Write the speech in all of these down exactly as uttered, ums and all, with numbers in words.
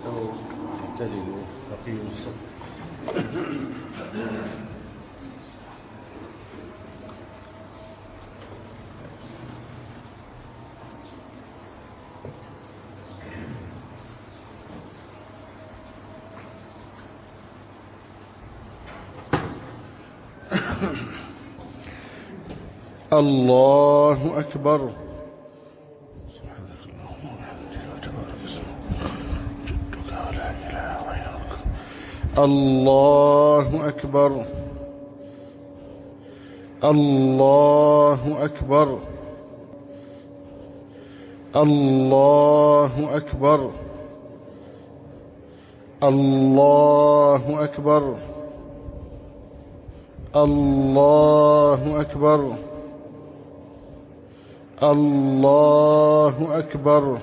استووا اعتدلوا أقيموا الصف. الله أكبر. الله أكبر. الله أكبر. الله أكبر. الله أكبر. الله أكبر. الله أكبر.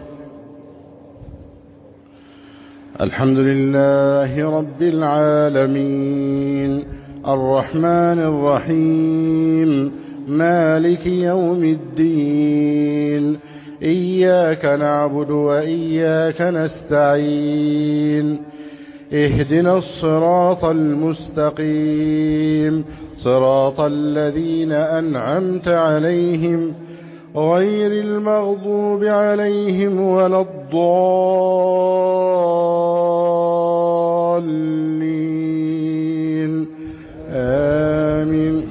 الحمد لله رب العالمين الرحمن الرحيم مالك يوم الدين إياك نعبد وإياك نستعين اهدنا الصراط المستقيم صراط الذين أنعمت عليهم غير المغضوب عليهم ولا الضالين آمين.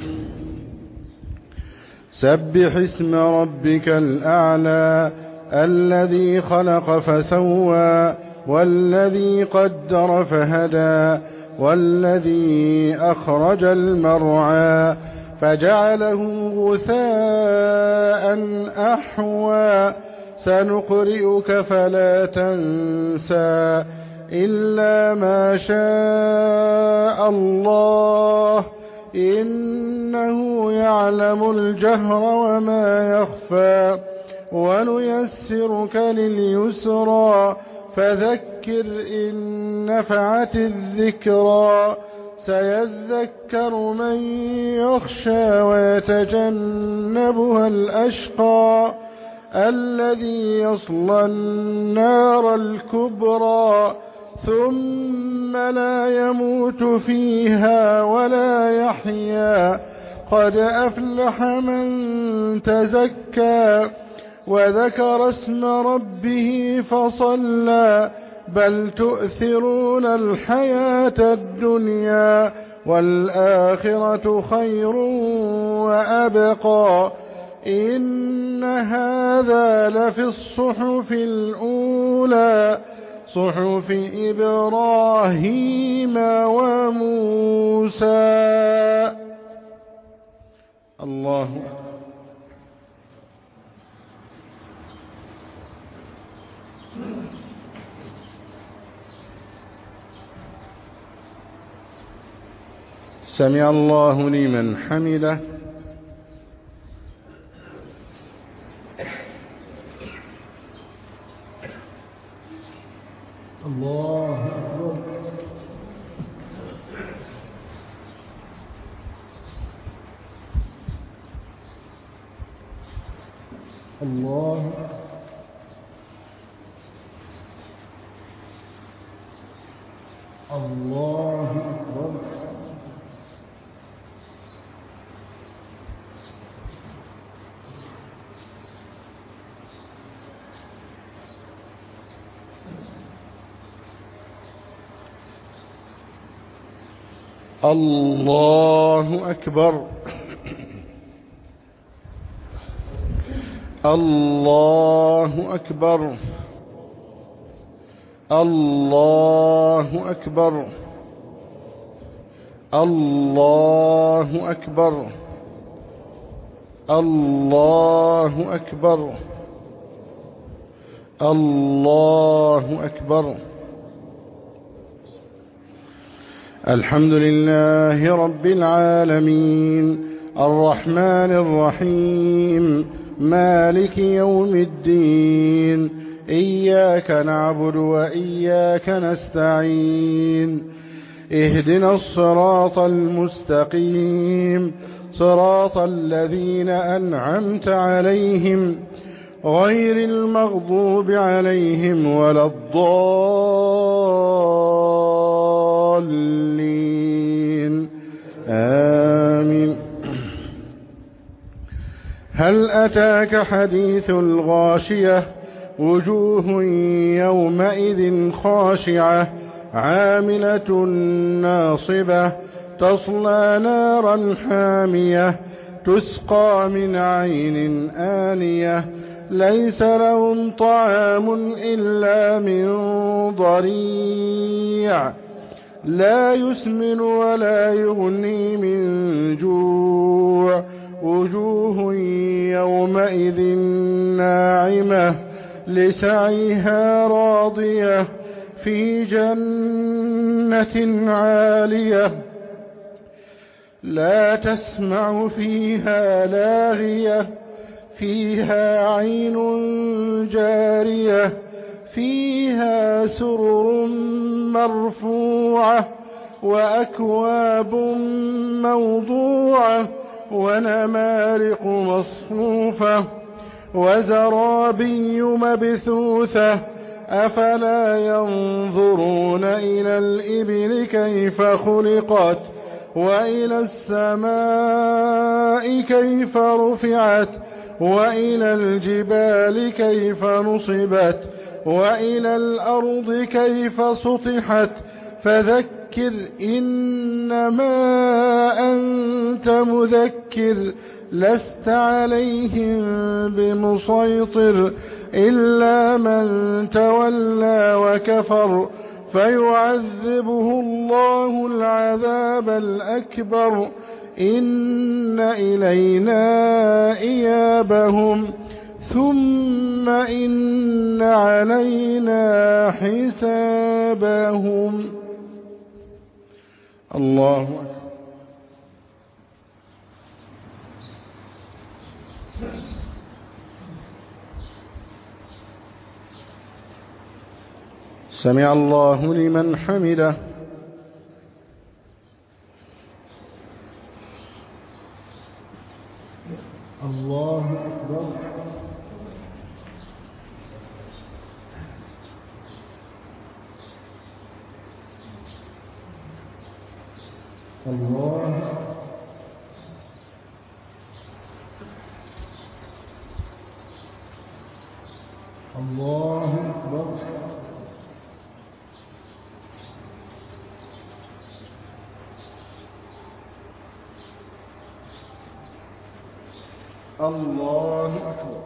سبح اسم ربك الأعلى الذي خلق فسوى والذي قدر فهدى والذي أخرج المرعى فجعله غثاء أحوى سنقرئك فلا تنسى إلا ما شاء الله إنه يعلم الجهر وما يخفى ونيسرك لليسرى فذكر إن نفعت الذكرى سيذكر من يخشى ويتجنبها الأشقى الذي يصلى النار الكبرى ثم لا يموت فيها ولا يحيا قد أفلح من تزكى وذكر اسم ربه فصلى بل تؤثرون الحياة الدنيا والآخرة خير وأبقى إن هذا لفي الصحف الأولى صحف إبراهيم وموسى. الله أكبر. سمع الله لمن حمده. الله أكبر. الله الله أكبر. الله أكبر. الله أكبر. الله أكبر. الله أكبر. الله أكبر. الله أكبر. الحمد لله رب العالمين الرحمن الرحيم مالك يوم الدين إياك نعبد وإياك نستعين اهدنا الصراط المستقيم صراط الذين أنعمت عليهم غير المغضوب عليهم ولا الضالين آمين. هل أتاك حديث الغاشية وجوه يومئذ خاشعة عاملة ناصبة تصلى نارا حامية تسقى من عين آنية ليس لهم طعام إلا من ضريع لا يسمن ولا يغني من جوع وجوه يومئذ ناعمة لسعيها راضية في جنة عالية لا تسمع فيها لاغية فيها عين جارية فيها سرر مرفوعة وأكواب موضوعة ونمارق مصفوفة وزرابي مبثوثة أفلا ينظرون إلى الإبل كيف خلقت وإلى السماء كيف رفعت وإلى الجبال كيف نصبت وإلى الأرض كيف سطحت فذكر إنما أنت مذكر لست عليهم بمسيطر إلا من تولى وكفر فيعذبه الله العذاب الأكبر إن إلينا إيابهم ثم إن علينا حسابهم. الله أكبر. سمع الله لمن حمده. الله أكبر. الله الله أكبر. الله أكبر.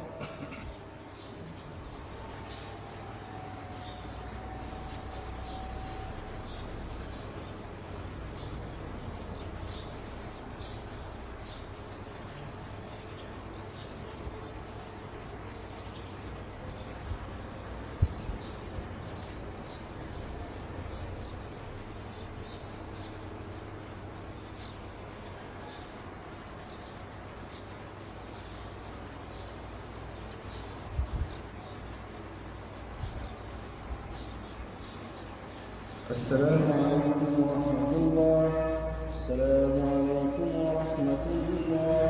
السلام عليكم ورحمة الله. السلام عليكم ورحمة الله.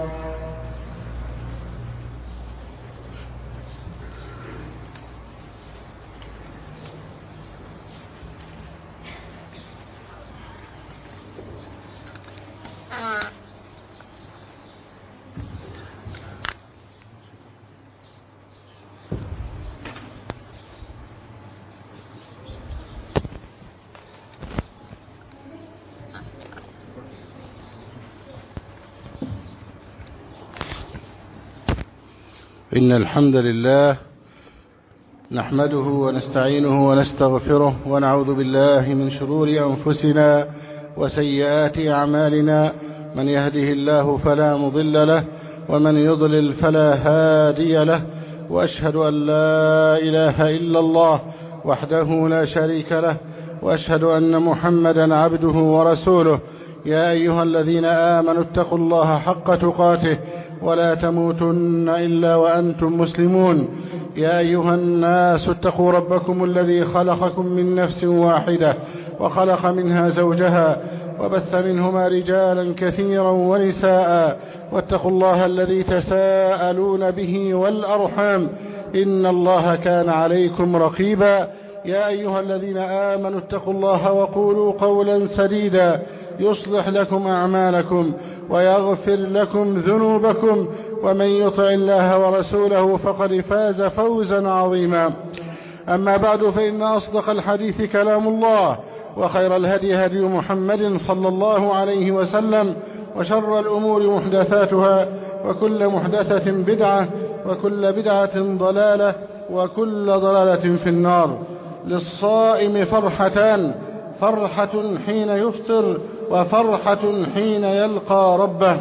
إن الحمد لله نحمده ونستعينه ونستغفره ونعوذ بالله من شرور أنفسنا وسيئات أعمالنا من يهده الله فلا مضل له ومن يضلل فلا هادي له وأشهد أن لا إله إلا الله وحده لا شريك له وأشهد أن محمدا عبده ورسوله. يا أيها الذين آمنوا اتقوا الله حق تقاته ولا تموتن إلا وأنتم مسلمون. يا أيها الناس اتقوا ربكم الذي خلقكم من نفس واحدة وخلق منها زوجها وبث منهما رجالا كثيرا ونساء واتقوا الله الذي تساءلون به والأرحام إن الله كان عليكم رقيبا. يا أيها الذين آمنوا اتقوا الله وقولوا قولا سديدا يصلح لكم أعمالكم ويغفر لكم ذنوبكم، ومن يطع الله ورسوله فقد فاز فوزا عظيما. أما بعد، فإن أصدق الحديث كلام الله، وخير الهدي هدي محمد صلى الله عليه وسلم، وشر الأمور محدثاتها، وكل محدثة بدعة، وكل بدعة ضلالة، وكل ضلالة في النار. للصائم فرحتان: فرحة حين يفطر، وفرحة حين يلقى ربه.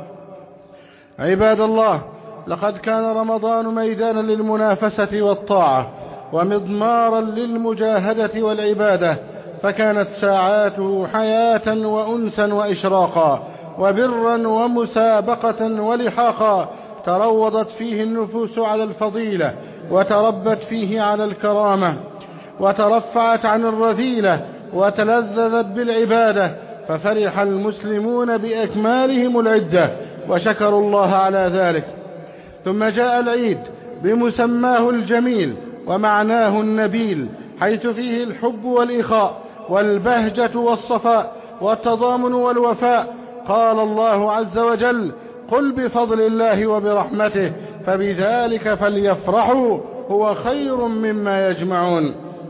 عباد الله، لقد كان رمضان ميدانا للمنافسة والطاعة، ومضمارا للمجاهدة والعبادة، فكانت ساعاته حياة وأنسا وإشراقا، وبرا ومسابقة ولحاقا. تروضت فيه النفوس على الفضيلة، وتربت فيه على الكرامة، وترفعت عن الرذيلة، وتلذذت بالعبادة، ففرح المسلمون بأكمالهم العدة، وشكروا الله على ذلك. ثم جاء العيد بمسماه الجميل ومعناه النبيل، حيث فيه الحب والإخاء والبهجة والصفاء والتضامن والوفاء. قال الله عز وجل: قل بفضل الله وبرحمته فبذلك فليفرحوا هو خير مما يجمعون.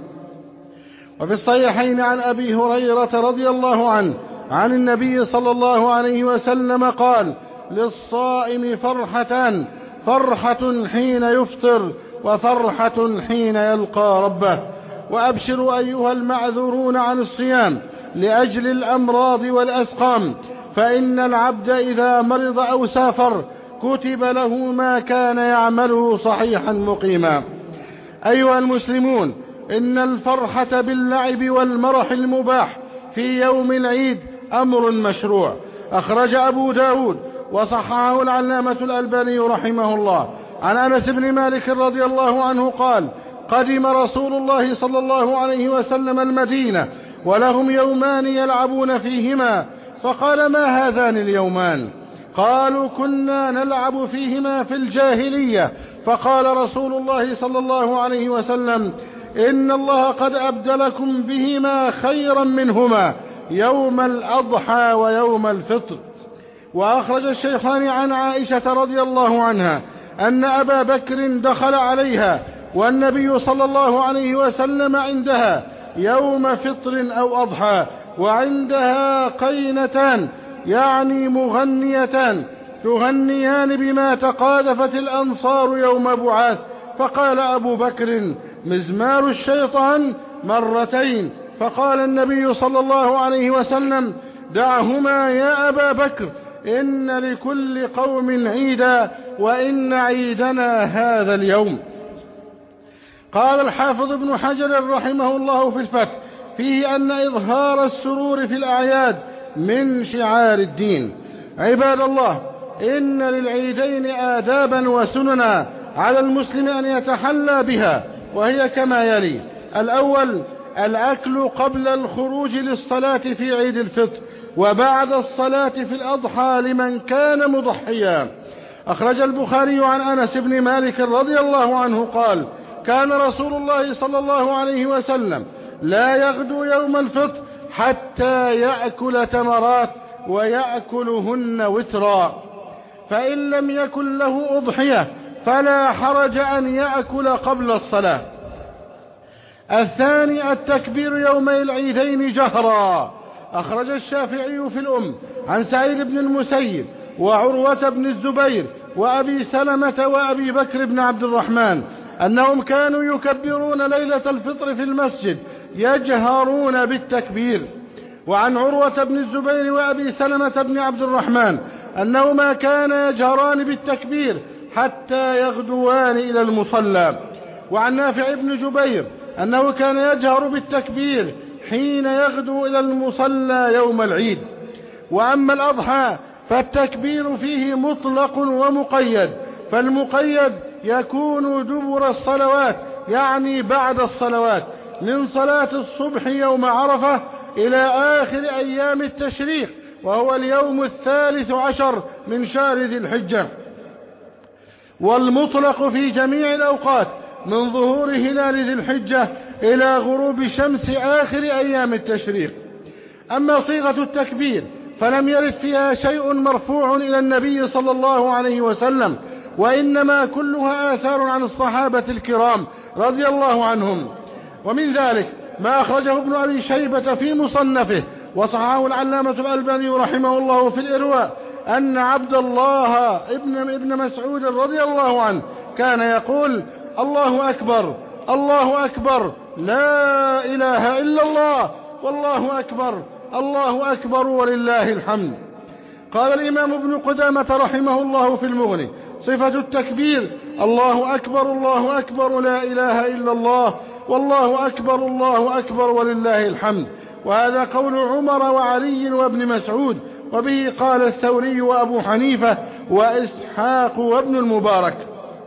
وفي الصحيحين عن أبي هريرة رضي الله عنه عن النبي صلى الله عليه وسلم قال: للصائم فرحتان: فرحة حين يفطر، وفرحة حين يلقى ربه. وأبشروا أيها المعذورون عن الصيام لأجل الأمراض والأسقام، فإن العبد إذا مرض أو سافر كتب له ما كان يعمله صحيحا مقيما. أيها المسلمون، إن الفرحة باللعب والمرح المباح في يوم العيد أمر مشروع. أخرج أبو داود وصححه العلامة الألباني رحمه الله عن أنس بن مالك رضي الله عنه قال: قدم رسول الله صلى الله عليه وسلم المدينة ولهم يومان يلعبون فيهما، فقال: ما هذان اليومان؟ قالوا: كنا نلعب فيهما في الجاهلية. فقال رسول الله صلى الله عليه وسلم: إن الله قد أبدلكم بهما خيرا منهما، يوم الأضحى ويوم الفطر. وأخرج الشيخان عن عائشة رضي الله عنها أن أبا بكر دخل عليها والنبي صلى الله عليه وسلم عندها يوم فطر أو أضحى، وعندها قينتان، يعني مغنيتان، تغنيان بما تقاذفت الأنصار يوم بعاث. فقال أبو بكر: مزمار الشيطان مرتين. فقال النبي صلى الله عليه وسلم: دعهما يا أبا بكر، إن لكل قوم عيدا، وإن عيدنا هذا اليوم. قال الحافظ ابن حجر رحمه الله في الفتح فيه أن إظهار السرور في الأعياد من شعار الدين. عباد الله، إن للعيدين آدابا وسننا على المسلم أن يتحلى بها، وهي كما يلي: الأول: الأكل قبل الخروج للصلاة في عيد الفطر، وبعد الصلاة في الأضحى لمن كان مضحيا. أخرج البخاري عن أنس بن مالك رضي الله عنه قال: كان رسول الله صلى الله عليه وسلم لا يغدو يوم الفطر حتى يأكل تمرات ويأكلهن وترا، فإن لم يكن له أضحية فلا حرج أن يأكل قبل الصلاة. الثاني: التكبير يوم العيدين جهرا. أخرج الشافعي في الأم عن سعيد بن المسيب وعروة بن الزبير وأبي سلمة وأبي بكر بن عبد الرحمن أنهم كانوا يكبرون ليلة الفطر في المسجد يجهرون بالتكبير. وعن عروة بن الزبير وأبي سلمة بن عبد الرحمن أنهما كانا يجهران بالتكبير حتى يغدوان إلى المصلى. وعن نافع بن جبير أنه كان يجهر بالتكبير حين يغدو إلى المصلى يوم العيد. وأما الأضحى فالتكبير فيه مطلق ومقيد، فالمقيد يكون دبر الصلوات، يعني بعد الصلوات، من صلاة الصبح يوم عرفة إلى آخر أيام التشريق، وهو اليوم الثالث عشر من شهر ذي الحجة. والمطلق في جميع الأوقات من ظهور هلال ذي الحجة إلى غروب شمس آخر أيام التشريق. أما صيغة التكبير فلم يرد فيها شيء مرفوع إلى النبي صلى الله عليه وسلم، وإنما كلها آثار عن الصحابة الكرام رضي الله عنهم. ومن ذلك ما أخرجه ابن أبي شيبة في مصنفه وصححه العلامة الألباني رحمه الله في الإرواء أن عبد الله ابن, ابن مسعود رضي الله عنه كان يقول: الله أكبر الله أكبر لا إله إلا الله والله أكبر الله أكبر ولله الحمد. قال الإمام ابن قدامة رحمه الله في المغني: صفة التكبير الله أكبر الله أكبر لا إله إلا الله والله أكبر الله أكبر ولله الحمد. وهذا قول عمر وعلي وابن مسعود، وبه قال الثوري وأبو حنيفة وإسحاق وابن المبارك.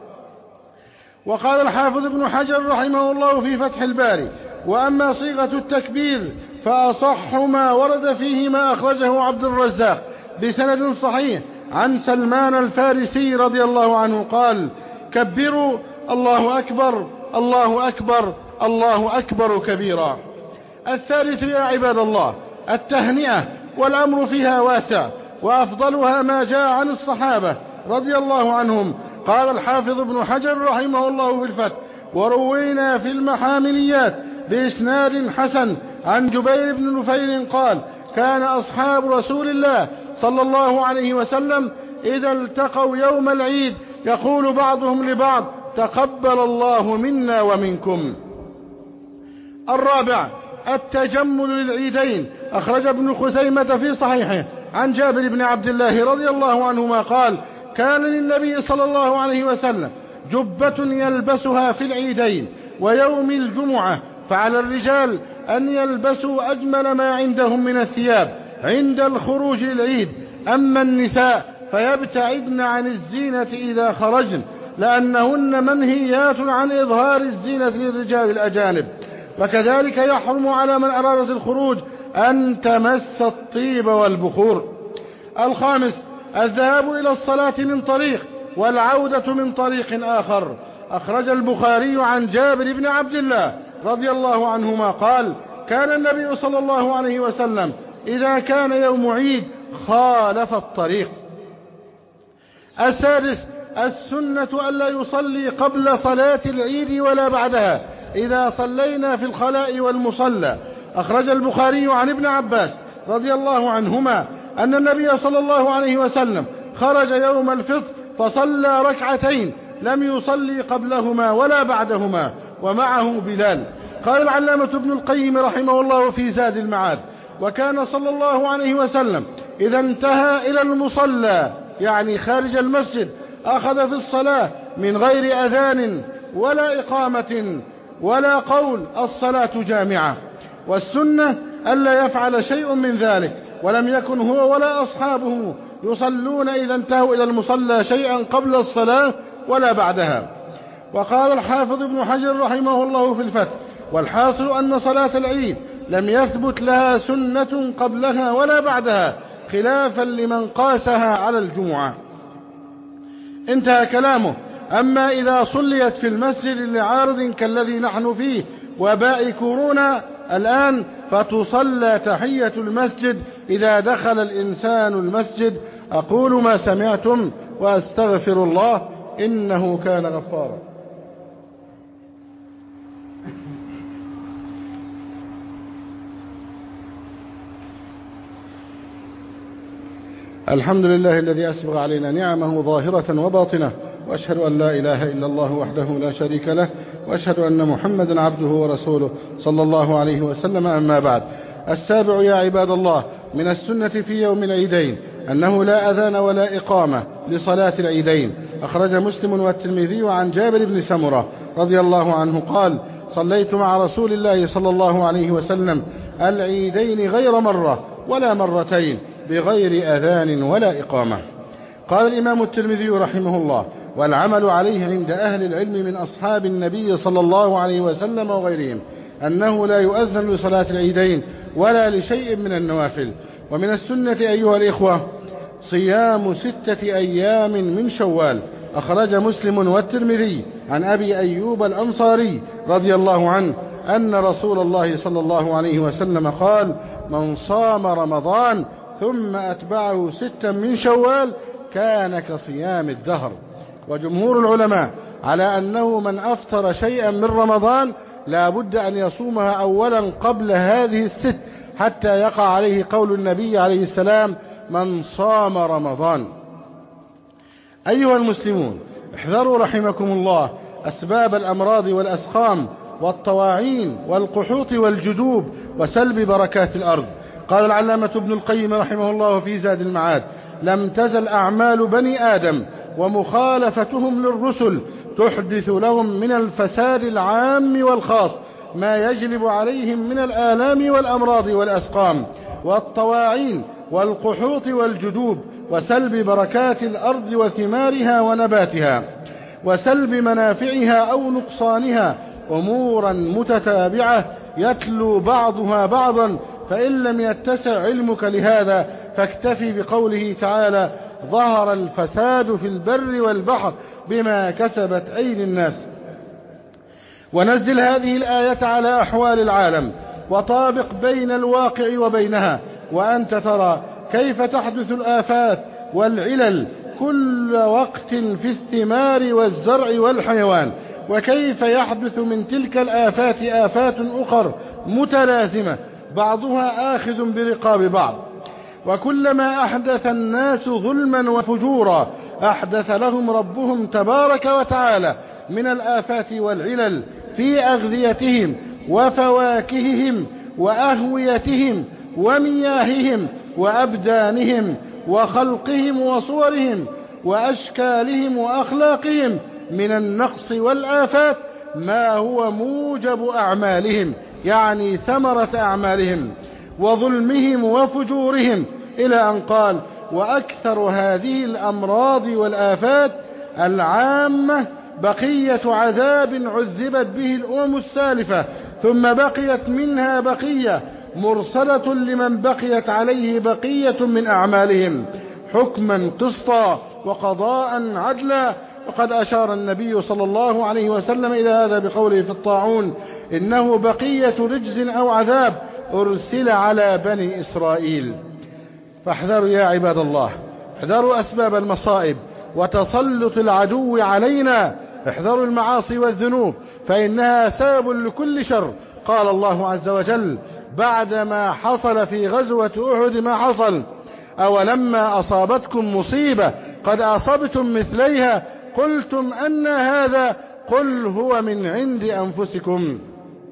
وقال الحافظ ابن حجر رحمه الله في فتح الباري: وأما صيغة التكبير فأصح ما ورد فيه ما أخرجه عبد الرزاق بسند صحيح عن سلمان الفارسي رضي الله عنه قال: كبروا الله أكبر الله أكبر الله أكبر كبيرا. الثالث يا عباد الله التهنئة، والأمر فيها واسع، وأفضلها ما جاء عن الصحابة رضي الله عنهم. قال الحافظ ابن حجر رحمه الله في الفتح: وروينا في المحامليات بإسناد حسن عن جبير بن نفير قال: كان أصحاب رسول الله صلى الله عليه وسلم إذا التقوا يوم العيد يقول بعضهم لبعض: تقبل الله منا ومنكم. الرابع التجمل للعيدين. أخرج ابن خزيمة في صحيحه عن جابر بن عبد الله رضي الله عنهما قال: كان للنبي صلى الله عليه وسلم جبة يلبسها في العيدين ويوم الجمعة، فعلى الرجال أن يلبسوا أجمل ما عندهم من الثياب عند الخروج للعيد، أما النساء فيبتعدن عن الزينة إذا خرجن، لأنهن منهيات عن إظهار الزينة للرجال الأجانب. وكذلك يحرم على من أرادت الخروج أن تمس الطيب والبخور. الخامس الذهاب إلى الصلاة من طريق والعودة من طريق آخر. أخرج البخاري عن جابر بن عبد الله رضي الله عنهما قال: كان النبي صلى الله عليه وسلم إذا كان يوم عيد خالف الطريق. السادس السنة ألا يصلي قبل صلاة العيد ولا بعدها إذا صلينا في الخلاء والمصلى. أخرج البخاري عن ابن عباس رضي الله عنهما أن النبي صلى الله عليه وسلم خرج يوم الفطر فصلى ركعتين لم يصلي قبلهما ولا بعدهما ومعه بلال. قال العلامة ابن القيم رحمه الله في زاد المعاد: وكان صلى الله عليه وسلم إذا انتهى إلى المصلى يعني خارج المسجد أخذ في الصلاة من غير أذان ولا إقامة ولا قول الصلاة جامعة. والسنة ألا يفعل شيء من ذلك، ولم يكن هو ولا أصحابه يصلون إذا انتهوا إلى المصلى شيئا قبل الصلاة ولا بعدها. وقال الحافظ ابن حجر رحمه الله في الفتح: والحاصل أن صلاة العيد لم يثبت لها سنة قبلها ولا بعدها، خلافا لمن قاسها على الجمعة. انتهى كلامه. أما إذا صليت في المسجد لعارض كالذي نحن فيه وباء كورونا الآن، فتصلى تحية المسجد إذا دخل الإنسان المسجد. أقول ما سمعتم وأستغفر الله إنه كان غفارا. الحمد لله الذي أسبغ علينا نعمه ظاهرة وباطنة، وأشهد أن لا إله إلا الله وحده لا شريك له، وأشهد أن محمدا عبده ورسوله صلى الله عليه وسلم. أما بعد. السابع يا عباد الله من السنة في يوم العيدين أنه لا أذان ولا إقامة لصلاة العيدين. أخرج مسلم والترمذي عن جابر بن سمرة رضي الله عنه قال: صليت مع رسول الله صلى الله عليه وسلم العيدين غير مرة ولا مرتين بغير أذان ولا إقامة. قال الإمام الترمذي رحمه الله: والعمل عليه عند أهل العلم من أصحاب النبي صلى الله عليه وسلم وغيرهم أنه لا يؤذن لصلاة العيدين ولا لشيء من النوافل. ومن السنة أيها الإخوة صيام ستة أيام من شوال. أخرج مسلم والترمذي عن أبي أيوب الأنصاري رضي الله عنه أن رسول الله صلى الله عليه وسلم قال: من صام رمضان ثم أتبعه ستا من شوال كان كصيام الدهر. وجمهور العلماء على أنه من أفطر شيئا من رمضان لا بد أن يصومها أولا قبل هذه الست حتى يقع عليه قول النبي عليه السلام: من صام رمضان. أيها المسلمون، احذروا رحمكم الله أسباب الأمراض والأسقام والطواعين والقحوط والجدوب وسلب بركات الأرض. قال العلامة ابن القيم رحمه الله في زاد المعاد: لم تزل أعمال بني آدم ومخالفتهم للرسل تحدث لهم من الفساد العام والخاص ما يجلب عليهم من الآلام والأمراض والأسقام والطواعين والقحوط والجدوب وسلب بركات الأرض وثمارها ونباتها وسلب منافعها أو نقصانها، أمورا متتابعة يتلو بعضها بعضا. فإن لم يتسع علمك لهذا فاكتفي بقوله تعالى: ظهر الفساد في البر والبحر بما كسبت أيدي الناس. ونزل هذه الآية على أحوال العالم وطابق بين الواقع وبينها، وأنت ترى كيف تحدث الآفات والعلل كل وقت في الثمار والزرع والحيوان، وكيف يحدث من تلك الآفات آفات أخر متلازمة بعضها آخذ برقاب بعض. وكلما أحدث الناس ظلما وفجورا أحدث لهم ربهم تبارك وتعالى من الآفات والعلل في أغذيتهم وفواكههم وأهويتهم ومياههم وأبدانهم وخلقهم وصورهم وأشكالهم وأخلاقهم من النقص والآفات ما هو موجب أعمالهم، يعني ثمرة أعمالهم وظلمهم وفجورهم، إلى أن قال: وأكثر هذه الأمراض والآفات العامة بقية عذاب عذبت به الأمم السالفة، ثم بقيت منها بقية مرسلة لمن بقيت عليه بقية من أعمالهم حكما قسطا وقضاء عدلا. وقد أشار النبي صلى الله عليه وسلم إلى هذا بقوله في الطاعون: إنه بقية رجز أو عذاب أرسل على بني إسرائيل. فاحذروا يا عباد الله، احذروا أسباب المصائب وتسلط العدو علينا، احذروا المعاصي والذنوب فإنها سبب لكل شر. قال الله عز وجل بعدما حصل في غزوة أحد ما حصل: أولما أصابتكم مصيبة قد أصبتم مثليها قلتم أن هذا قل هو من عند أنفسكم.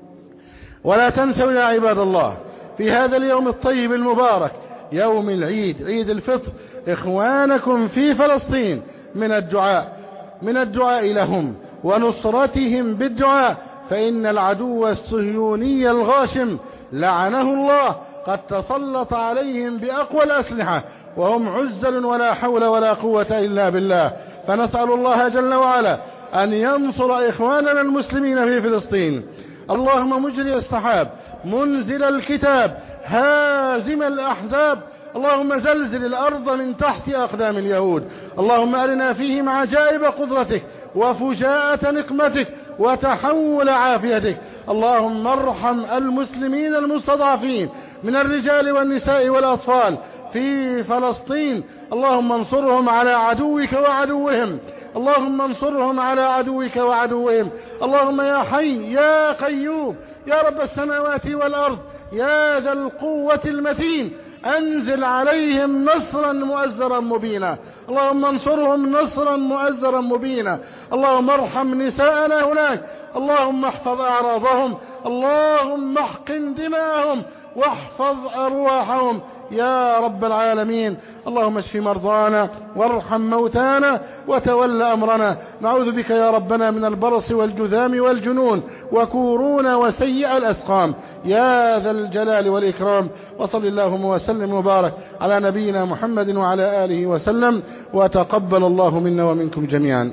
ولا تنسوا يا عباد الله في هذا اليوم الطيب المبارك يوم العيد، عيد الفطر، إخوانكم في فلسطين من الدعاء من الدعاء لهم ونصرتهم بالدعاء، فإن العدو الصهيوني الغاشم لعنه الله قد تسلط عليهم بأقوى الأسلحة وهم عزل ولا حول ولا قوة إلا بالله. فنسأل الله جل وعلا أن ينصر إخواننا المسلمين في فلسطين. اللهم مجري السحاب، منزل الكتاب، هازم الأحزاب، اللهم زلزل الأرض من تحت أقدام اليهود. اللهم أرنا فيهم عجائب قدرتك وفجاءة نقمتك وتحول عافيتك. اللهم ارحم المسلمين المستضعفين من الرجال والنساء والأطفال في فلسطين. اللهم انصرهم على عدوك وعدوهم، اللهم انصرهم على عدوك وعدوهم. اللهم يا حي يا قيوم يا رب السماوات والأرض يا ذا القوة المتين، أنزل عليهم نصرا مؤزرا مبينا. اللهم انصرهم نصرا مؤزرا مبينا. اللهم ارحم نساءنا هناك، اللهم احفظ أعراضهم، اللهم احقن دماءهم واحفظ أرواحهم يا رب العالمين. اللهم اشف مرضانا وارحم موتانا وتول أمرنا. نعوذ بك يا ربنا من البرص والجذام والجنون وكورونا وسيء الأسقام يا ذا الجلال والإكرام. وصل اللهم وسلم وبارك على نبينا محمد وعلى آله وسلم، وتقبل الله منا ومنكم جميعا.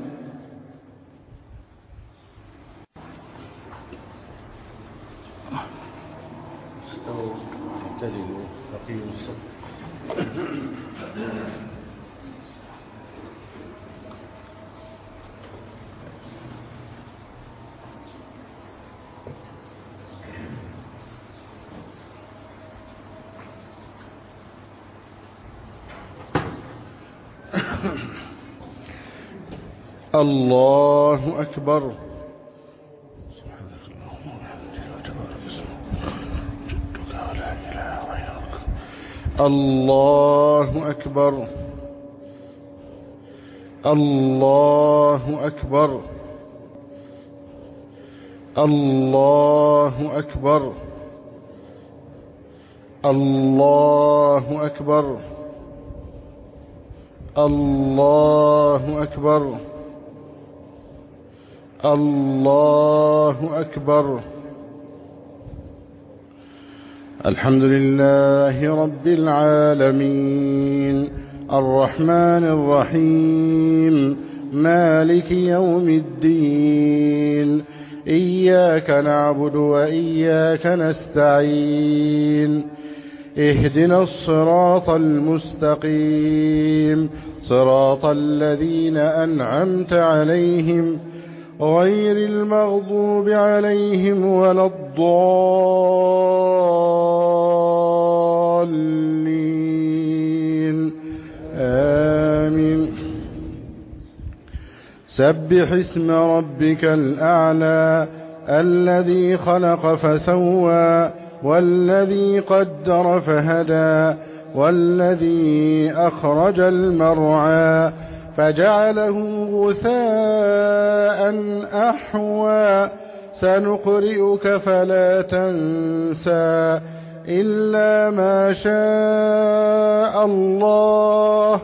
الله أكبر. الله أكبر. الله أكبر. الله أكبر. الله أكبر. الله أكبر. الله أكبر. الحمد لله رب العالمين الرحمن الرحيم مالك يوم الدين إياك نعبد وإياك نستعين اهدنا الصراط المستقيم صراط الذين أنعمت عليهم غير المغضوب عليهم ولا الضالين آمين. سبح اسم ربك الأعلى الذي خلق فسوى والذي قدر فهدى والذي أخرج المرعى فجعله غثاء أحوى سنقرئك فلا تنسى إلا ما شاء الله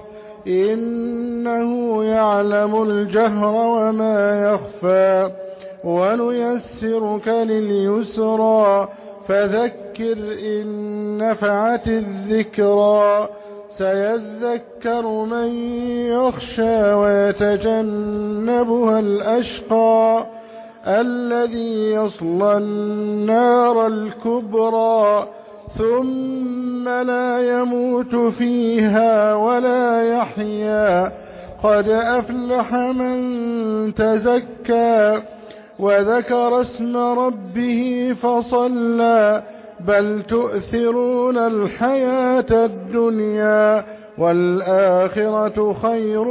إنه يعلم الجهر وما يخفى ونيسرك لليسرى فذكر إن نفعت الذكرى سيذكر من يخشى ويتجنبها الأشقى الذي يصلى النار الكبرى ثم لا يموت فيها ولا يحيا قد أفلح من تزكى وذكر اسم ربه فصلى بل تؤثرون الحياة الدنيا والآخرة خير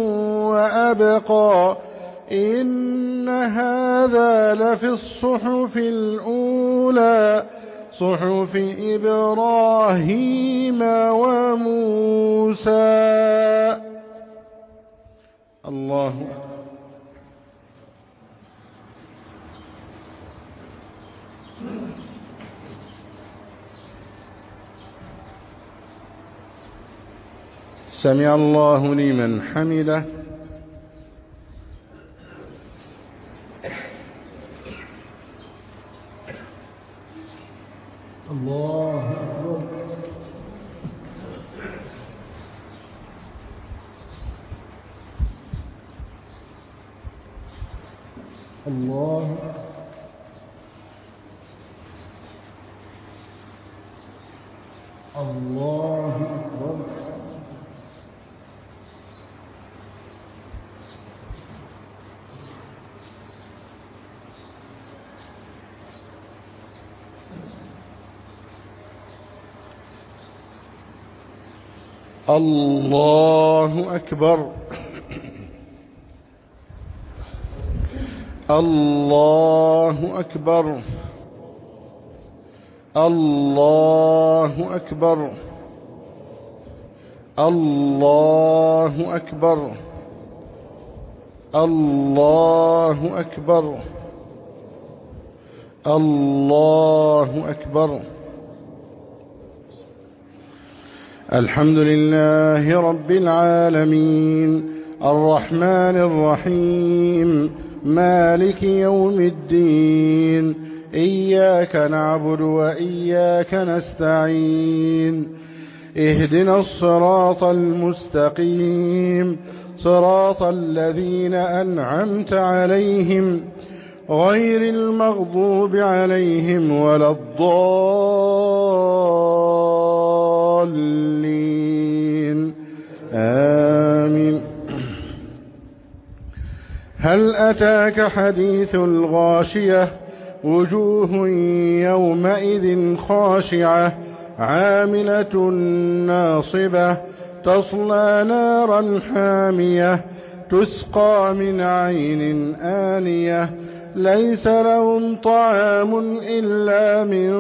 وأبقى إن هذا لفي الصحف الأولى صحف إبراهيم وموسى. الله أكبر. سمع الله لمن حمده. الله أكبر. الله الله أكبر. الله أكبر. الله أكبر. الله أكبر. الله أكبر. الله أكبر. الله أكبر. الحمد لله رب العالمين الرحمن الرحيم مالك يوم الدين إياك نعبد وإياك نستعين اهدنا الصراط المستقيم صراط الذين أنعمت عليهم غير المغضوب عليهم ولا الضالين آمين. هل أتاك حديث الغاشية وجوه يومئذ خاشعة عاملة ناصبة تصلى نارا حامية تسقى من عين آنية ليس لهم طعام إلا من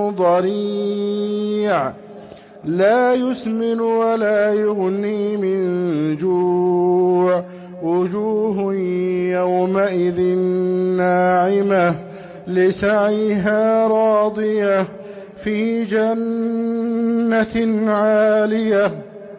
ضريع لا يسمن ولا يغني من جوع وجوه يومئذ ناعمة لسعيها راضية في جنة عالية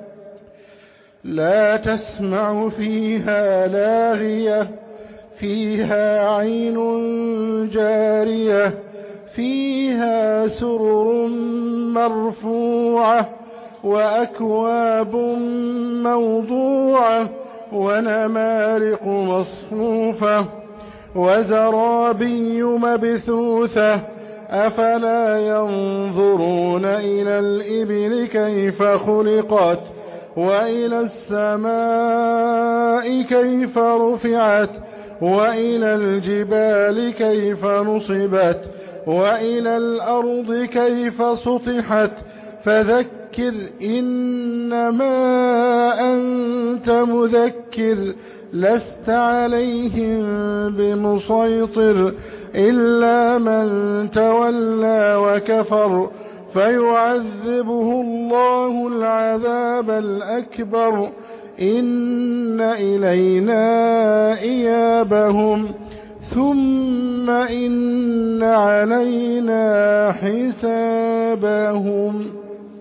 لا تسمع فيها لاغية فيها عين جارية فيها سرر مرفوعة وأكواب موضوعة ونمارق مصفوفة وزرابي مبثوثة أفلا ينظرون إلى الإبل كيف خلقت وإلى السماء كيف رفعت وإلى الجبال كيف نصبت وإلى الأرض كيف سطحت فذكر إنما أنت مذكر لست عليهم بمسيطر إلا من تولى وكفر فيعذبه الله العذاب الأكبر إن إلينا إيابهم ثم إن علينا حسابهم.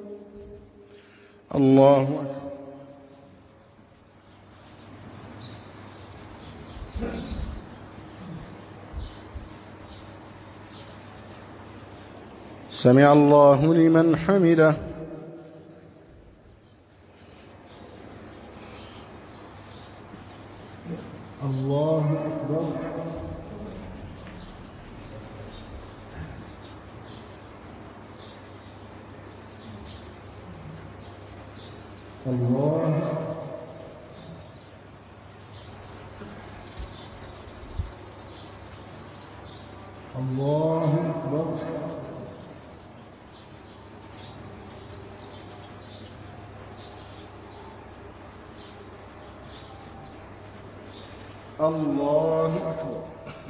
الله أكبر. سمع الله لمن حمده. الله أكبر. الله الله أكبر. الله أكبر.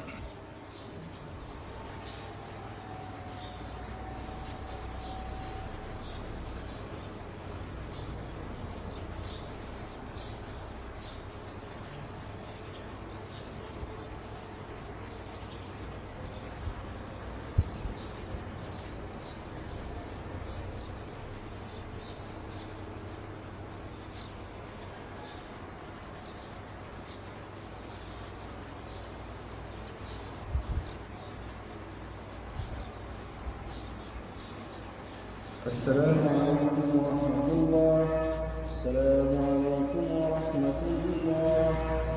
السلام عليكم ورحمة الله. السلام عليكم ورحمة الله.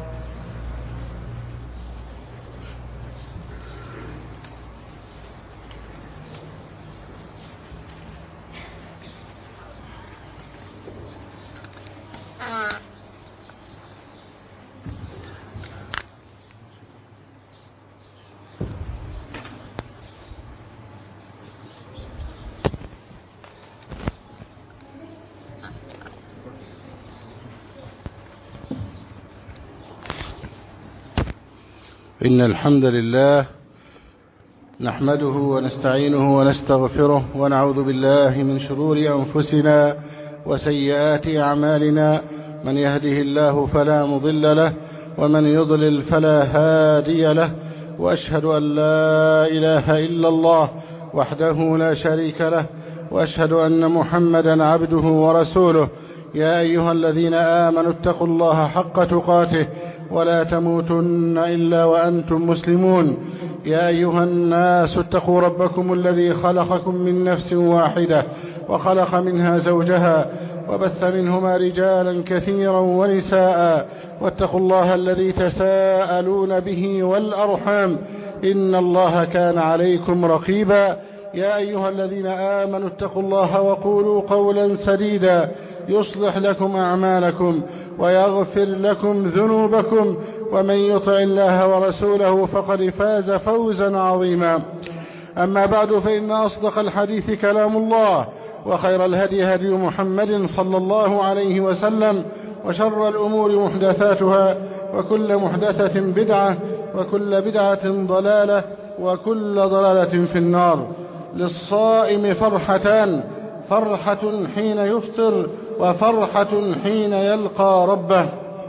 إن الحمد لله نحمده ونستعينه ونستغفره ونعوذ بالله من شرور أنفسنا وسيئات أعمالنا من يهده الله فلا مضل له ومن يضلل فلا هادي له وأشهد أن لا إله إلا الله وحده لا شريك له وأشهد أن محمدا عبده ورسوله. يا أيها الذين آمنوا اتقوا الله حق تقاته ولا تموتن إلا وأنتم مسلمون. يا أيها الناس اتقوا ربكم الذي خلقكم من نفس واحدة وخلق منها زوجها وبث منهما رجالا كثيرا ونساء واتقوا الله الذي تساءلون به والأرحام إن الله كان عليكم رقيبا. يا أيها الذين آمنوا اتقوا الله وقولوا قولا سديدا يصلح لكم أعمالكم ويغفر لكم ذنوبكم ومن يطع الله ورسوله فقد فاز فوزا عظيما. أما بعد فإن أصدق الحديث كلام الله وخير الهدي هدي محمد صلى الله عليه وسلم، وشر الأمور محدثاتها، وكل محدثة بدعة، وكل بدعة ضلالة، وكل ضلالة في النار. للصائم فرحتان: فرحة حين يفطر، وفرحة حين يلقى ربه.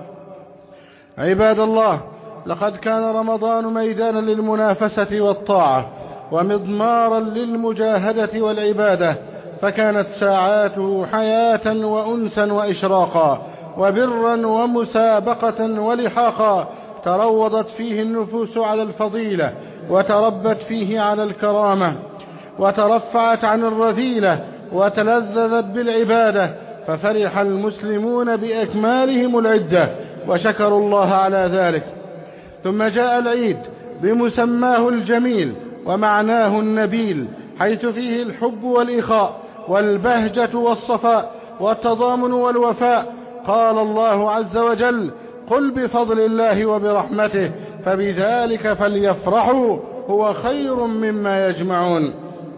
عباد الله، لقد كان رمضان ميدانا للمنافسة والطاعة، ومضمارا للمجاهدة والعبادة، فكانت ساعاته حياة وأنسا وإشراقا، وبرا ومسابقة ولحاقا. تروضت فيه النفوس على الفضيلة، وتربت فيه على الكرامة، وترفعت عن الرذيلة، وتلذذت بالعبادة، ففرح المسلمون بأكمالهم العدة، وشكروا الله على ذلك. ثم جاء العيد بمسماه الجميل ومعناه النبيل، حيث فيه الحب والإخاء والبهجة والصفاء والتضامن والوفاء. قال الله عز وجل: قل بفضل الله وبرحمته فبذلك فليفرحوا هو خير مما يجمعون.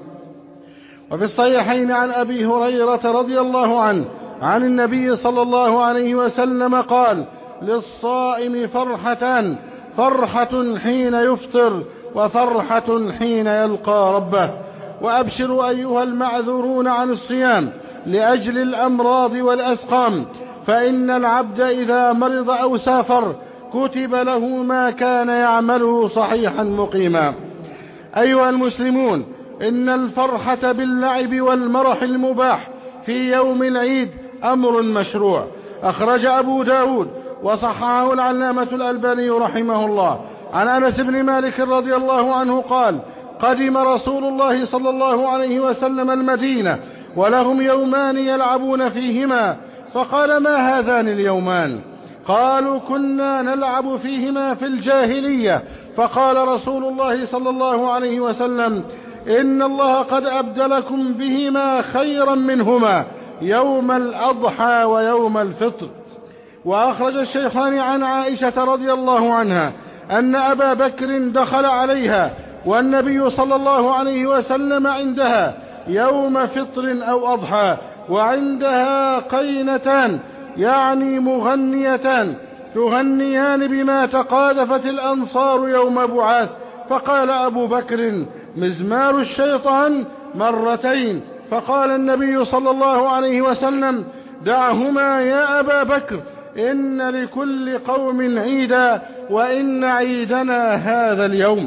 وفي الصحيحين عن أبي هريرة رضي الله عنه عن النبي صلى الله عليه وسلم قال: للصائم فرحتان: فرحة حين يفطر، وفرحة حين يلقى ربه. وأبشروا أيها المعذورون عن الصيام لأجل الأمراض والأسقام، فإن العبد إذا مرض أو سافر كتب له ما كان يعمله صحيحا مقيما. أيها المسلمون، إن الفرحة باللعب والمرح المباح في يوم العيد أمر مشروع. أخرج أبو داود وصححه العلامة الألباني رحمه الله عن أنس بن مالك رضي الله عنه قال: قدم رسول الله صلى الله عليه وسلم المدينة ولهم يومان يلعبون فيهما، فقال: ما هذان اليومان؟ قالوا: كنا نلعب فيهما في الجاهلية. فقال رسول الله صلى الله عليه وسلم: إن الله قد أبدلكم بهما خيرا منهما، يوم الأضحى ويوم الفطر. وأخرج الشيخان عن عائشة رضي الله عنها أن أبا بكر دخل عليها والنبي صلى الله عليه وسلم عندها يوم فطر أو أضحى، وعندها قينتان يعني مغنيتان تغنيان بما تقاذفت الأنصار يوم بعاث. فقال أبو بكر: مزمار الشيطان مرتين. فقال النبي صلى الله عليه وسلم: دعهما يا أبا بكر، إن لكل قوم عيدا، وإن عيدنا هذا اليوم.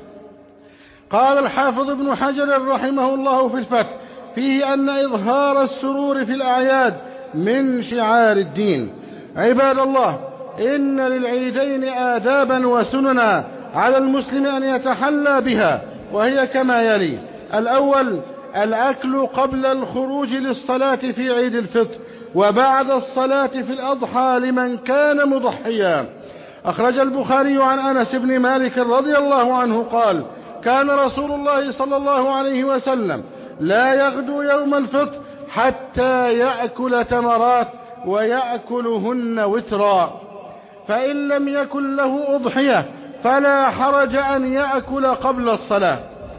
قال الحافظ ابن حجر رحمه الله في الفتح فيه أن إظهار السرور في الأعياد من شعار الدين. عباد الله، إن للعيدين آدابا وسننا على المسلم أن يتحلى بها، وهي كما يلي: الأول: الأكل قبل الخروج للصلاة في عيد الفطر، وبعد الصلاة في الأضحى لمن كان مضحيا. أخرج البخاري عن أنس بن مالك رضي الله عنه قال: كان رسول الله صلى الله عليه وسلم لا يغدو يوم الفطر حتى يأكل تمرات ويأكلهن وترا، فإن لم يكن له أضحية فلا حرج أن يأكل قبل الصلاة.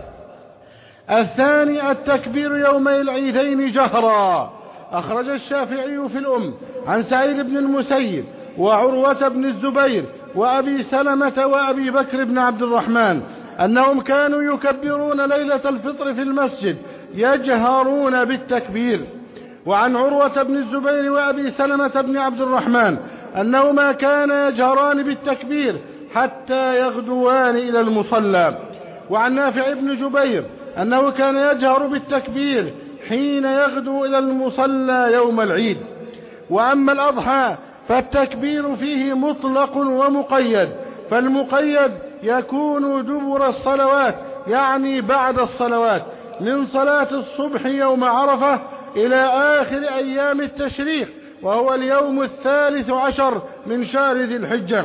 الثاني: التكبير يوم العيدين جهرا. أخرج الشافعي في الأم عن سعيد بن المسيب وعروة بن الزبير وأبي سلمة وأبي بكر بن عبد الرحمن أنهم كانوا يكبرون ليلة الفطر في المسجد يجهرون بالتكبير. وعن عروة بن الزبير وأبي سلمة بن عبد الرحمن أنهما كانا يجهران بالتكبير حتى يغدوان إلى المصلى. وعن نافع بن جبير أنه كان يجهر بالتكبير حين يغدو إلى المصلى يوم العيد. وأما الأضحى فالتكبير فيه مطلق ومقيد، فالمقيد يكون دبر الصلوات يعني بعد الصلوات من صلاة الصبح يوم عرفة إلى آخر أيام التشريق، وهو اليوم الثالث عشر من شهر ذي الحجة.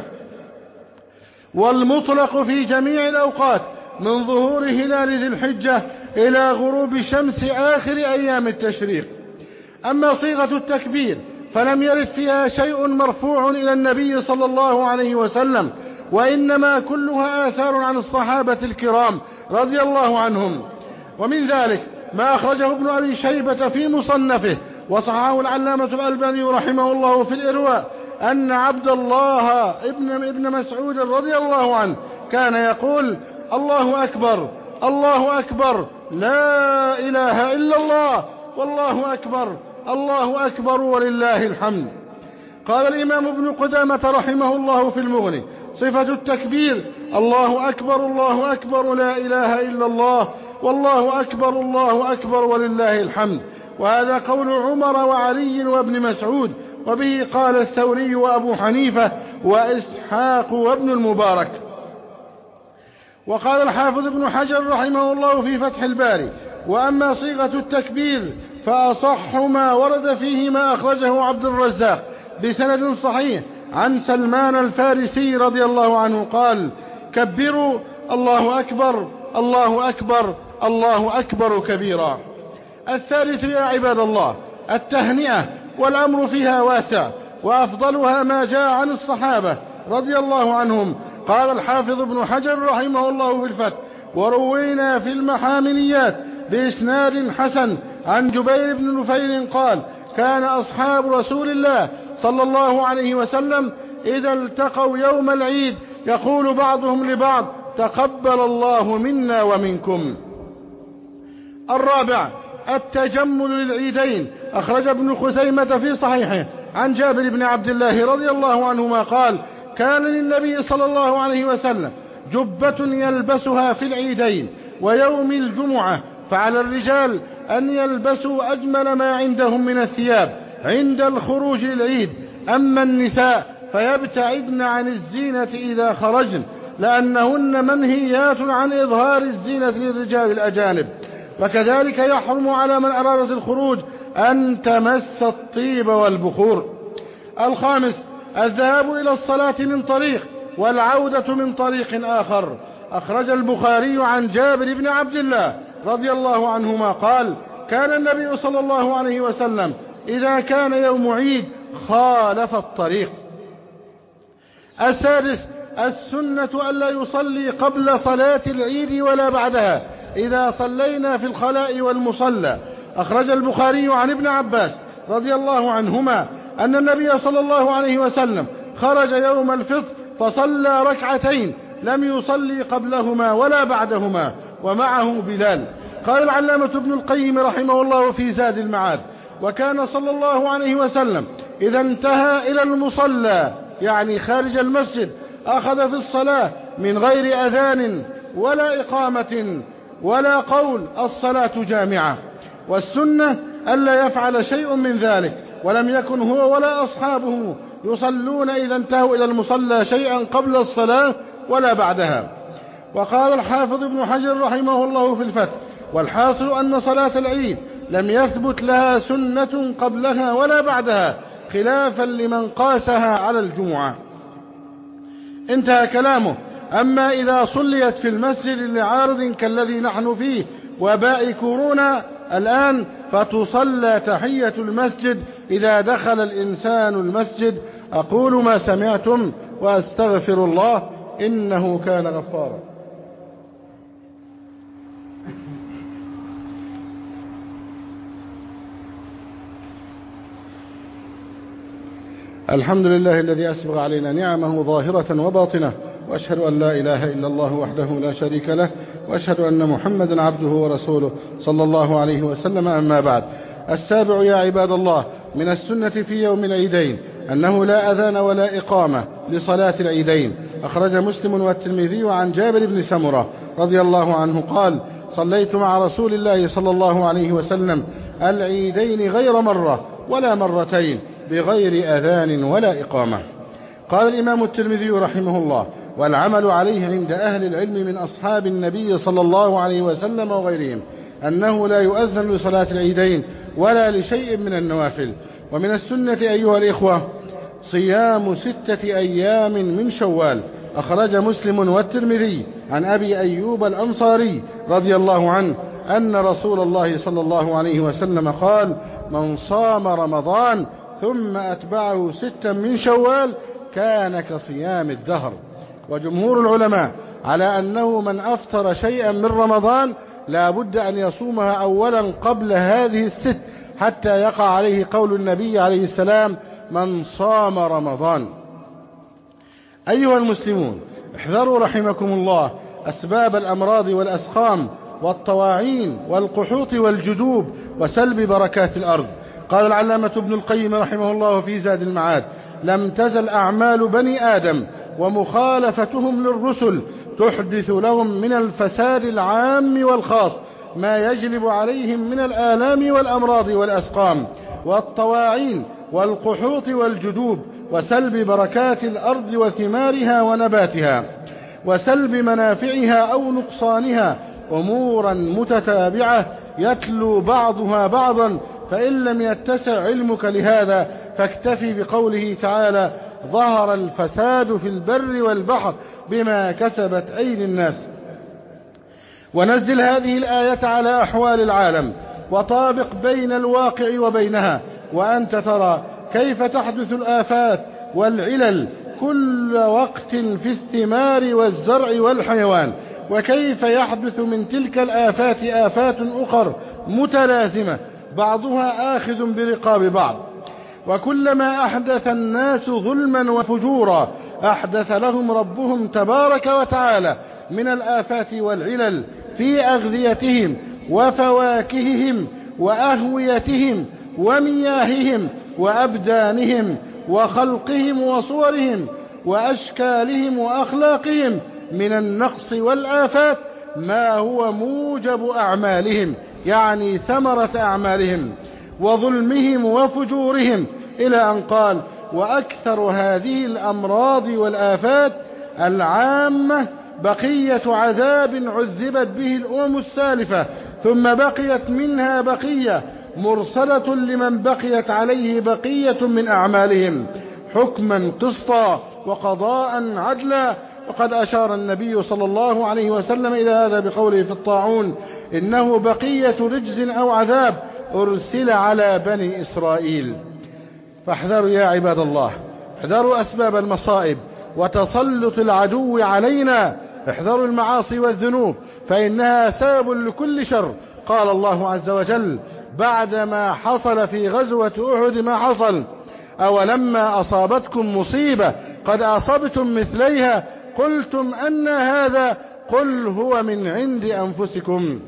والمطلق في جميع الأوقات من ظهور هلال ذي الحجة إلى غروب شمس آخر أيام التشريق. أما صيغة التكبير فلم يرد فيها شيء مرفوع إلى النبي صلى الله عليه وسلم، وإنما كلها آثار عن الصحابة الكرام رضي الله عنهم. ومن ذلك ما أخرجه ابن أبي شيبة في مصنفه وصححه العلامة الألباني رحمه الله في الإرواء أن عبد الله ابن, ابن مسعود رضي الله عنه كان يقول: الله أكبر الله أكبر لا إله إلا الله والله أكبر الله أكبر ولله الحمد. قال الإمام ابن قدامة رحمه الله في المغني: صفة التكبير: الله أكبر الله أكبر لا إله إلا الله والله أكبر الله أكبر ولله الحمد. وهذا قول عمر وعلي وابن مسعود، وبه قال الثوري وأبو حنيفة وإسحاق وابن المبارك. وقال الحافظ ابن حجر رحمه الله في فتح الباري: وأما صيغة التكبير فأصح ما ورد فيه ما أخرجه عبد الرزاق بسند صحيح عن سلمان الفارسي رضي الله عنه قال: كبروا الله أكبر الله أكبر الله أكبر كبيرا. الثالث يا عباد الله التهنئة، والأمر فيها واسع، وأفضلها ما جاء عن الصحابة رضي الله عنهم. قال الحافظ ابن حجر رحمه الله في الفتح: وروينا في المحامليات بإسناد حسن عن جبير بن نفير قال: كان أصحاب رسول الله صلى الله عليه وسلم إذا التقوا يوم العيد يقول بعضهم لبعض: تقبل الله منا ومنكم. الرابع التجمل للعيدين. أخرج ابن خثيمة في صحيحه عن جابر بن عبد الله رضي الله عنهما قال: كان للنبي صلى الله عليه وسلم جبة يلبسها في العيدين ويوم الجمعة، فعلى الرجال أن يلبسوا أجمل ما عندهم من الثياب عند الخروج للعيد، أما النساء فيبتعدن عن الزينة إذا خرجن، لأنهن منهيات عن إظهار الزينة للرجال الأجانب. وكذلك يحرم على من أرادت الخروج أن تمس الطيب والبخور. الخامس الذهاب إلى الصلاة من طريق والعودة من طريق آخر. أخرج البخاري عن جابر بن عبد الله رضي الله عنهما قال: كان النبي صلى الله عليه وسلم إذا كان يوم عيد خالف الطريق. السادس السنة ألا يصلي قبل صلاة العيد ولا بعدها إذا صلينا في الخلاء والمصلى. أخرج البخاري عن ابن عباس رضي الله عنهما أن النبي صلى الله عليه وسلم خرج يوم الفطر فصلى ركعتين لم يصلي قبلهما ولا بعدهما ومعه بلال. قال العلامة ابن القيم رحمه الله في زاد المعاد: وكان صلى الله عليه وسلم إذا انتهى إلى المصلى يعني خارج المسجد أخذ في الصلاة من غير أذان ولا إقامة ولا قول الصلاة جامعة. والسنة ألا يفعل شيء من ذلك، ولم يكن هو ولا أصحابه يصلون إذا انتهوا إلى المصلى شيئا قبل الصلاة ولا بعدها. وقال الحافظ ابن حجر رحمه الله في الفتح: والحاصل أن صلاة العيد لم يثبت لها سنة قبلها ولا بعدها، خلافا لمن قاسها على الجمعة. انتهى كلامه. أما إذا صليت في المسجد لعارض كالذي نحن فيه وباء كورونا الآن، فتصلى تحية المسجد إذا دخل الإنسان المسجد. أقول ما سمعتم وأستغفر الله إنه كان غفارا. الحمد لله الذي أسبغ علينا نعمه ظاهرة وباطنة، وأشهد أن لا إله إلا الله وحده لا شريك له، وأشهد أن محمدا عبده ورسوله صلى الله عليه وسلم. أما بعد. السابع يا عباد الله من السنة في يوم العيدين أنه لا أذان ولا إقامة لصلاة العيدين. أخرج مسلم والترمذي عن جابر بن سمرة رضي الله عنه قال: صليت مع رسول الله صلى الله عليه وسلم العيدين غير مرة ولا مرتين بغير أذان ولا إقامة. قال الإمام الترمذي رحمه الله: والعمل عليه عند أهل العلم من أصحاب النبي صلى الله عليه وسلم وغيرهم أنه لا يؤذن لصلاة العيدين ولا لشيء من النوافل. ومن السنة أيها الإخوة صيام ستة أيام من شوال. أخرج مسلم والترمذي عن أبي أيوب الأنصاري رضي الله عنه أن رسول الله صلى الله عليه وسلم قال: من صام رمضان ثم أتبعه ستا من شوال كان كصيام الدهر. وجمهور العلماء على أنه من أفطر شيئا من رمضان لا بد أن يصومها أولا قبل هذه الست حتى يقع عليه قول النبي عليه السلام: من صام رمضان. أيها المسلمون، احذروا رحمكم الله أسباب الأمراض والأسقام والطواعين والقحوط والجدوب وسلب بركات الأرض. قال العلامة ابن القيم رحمه الله في زاد المعاد: لم تزل أعمال بني آدم ومخالفتهم للرسل تحدث لهم من الفساد العام والخاص ما يجلب عليهم من الآلام والأمراض والأسقام والطواعين والقحوط والجدوب وسلب بركات الأرض وثمارها ونباتها وسلب منافعها أو نقصانها، أمورا متتابعة يتلو بعضها بعضا. فإن لم يتسع علمك لهذا فاكتفي بقوله تعالى: ظهر الفساد في البر والبحر بما كسبت أيدي الناس. ونزل هذه الآية على أحوال العالم وطابق بين الواقع وبينها، وأنت ترى كيف تحدث الآفات والعلل كل وقت في الثمار والزرع والحيوان، وكيف يحدث من تلك الآفات آفات أخر متلازمة بعضها آخذ برقاب بعض. وكلما أحدث الناس ظلما وفجورا أحدث لهم ربهم تبارك وتعالى من الآفات والعلل في أغذيتهم وفواكههم وأهويتهم ومياههم وأبدانهم وخلقهم وصورهم وأشكالهم وأخلاقهم من النقص والآفات ما هو موجب أعمالهم، يعني ثمرة أعمالهم وظلمهم وفجورهم، إلى أن قال: وأكثر هذه الأمراض والآفات العامة بقية عذاب عذبت به الأمم السالفة، ثم بقيت منها بقية مرسلة لمن بقيت عليه بقية من أعمالهم حكما قسطا وقضاء عدلا. وقد أشار النبي صلى الله عليه وسلم إلى هذا بقوله في الطاعون: إنه بقية رجز أو عذاب أرسل على بني إسرائيل. فاحذروا يا عباد الله، احذروا أسباب المصائب وتسلط العدو علينا، احذروا المعاصي والذنوب فإنها سبب لكل شر. قال الله عز وجل بعدما حصل في غزوة أحد ما حصل: أولما أصابتكم مصيبة قد أصبتم مثليها قلتم أن هذا قل هو من عند أنفسكم.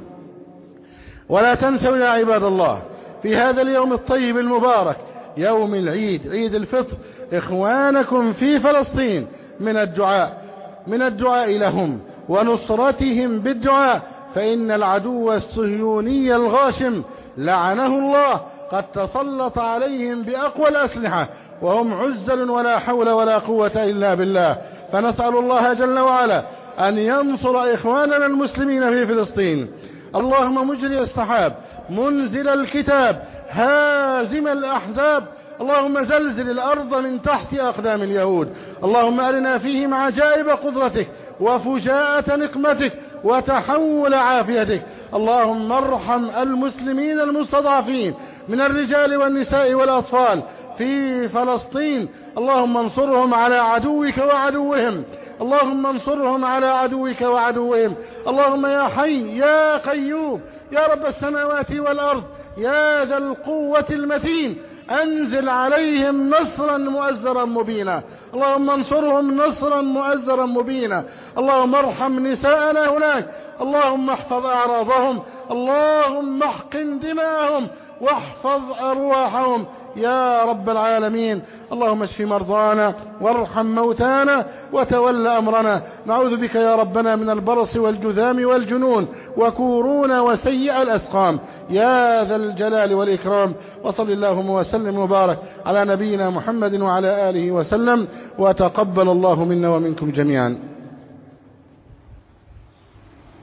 ولا تنسوا يا عباد الله في هذا اليوم الطيب المبارك يوم العيد، عيد الفطر، إخوانكم في فلسطين من الدعاء من الدعاء لهم ونصرتهم بالدعاء، فإن العدو الصهيوني الغاشم لعنه الله قد تسلط عليهم بأقوى الأسلحة وهم عزل ولا حول ولا قوة إلا بالله. فنسأل الله جل وعلا أن ينصر إخواننا المسلمين في فلسطين. اللهم مجري السحاب، منزل الكتاب، هازم الأحزاب، اللهم زلزل الأرض من تحت أقدام اليهود. اللهم أرنا فيهم عجائب قدرتك وفجاءة نقمتك وتحول عافيتك. اللهم ارحم المسلمين المستضعفين من الرجال والنساء والأطفال في فلسطين. اللهم انصرهم على عدوك وعدوهم، اللهم انصرهم على عدوك وعدوهم. اللهم يا حي يا قيوم يا رب السماوات والأرض يا ذا القوة المتين، أنزل عليهم نصرا مؤزرا مبينا. اللهم انصرهم نصرا مؤزرا مبينا. اللهم ارحم نساءنا هناك، اللهم احفظ أعراضهم، اللهم احقن دماءهم واحفظ أرواحهم يا رب العالمين. اللهم اشف مرضانا وارحم موتانا وتول أمرنا. نعوذ بك يا ربنا من البرص والجذام والجنون وكورونا وسيء الأسقام يا ذا الجلال والإكرام. وصل اللهم وسلم وبارك على نبينا محمد وعلى آله وسلم، وتقبل الله منا ومنكم جميعا.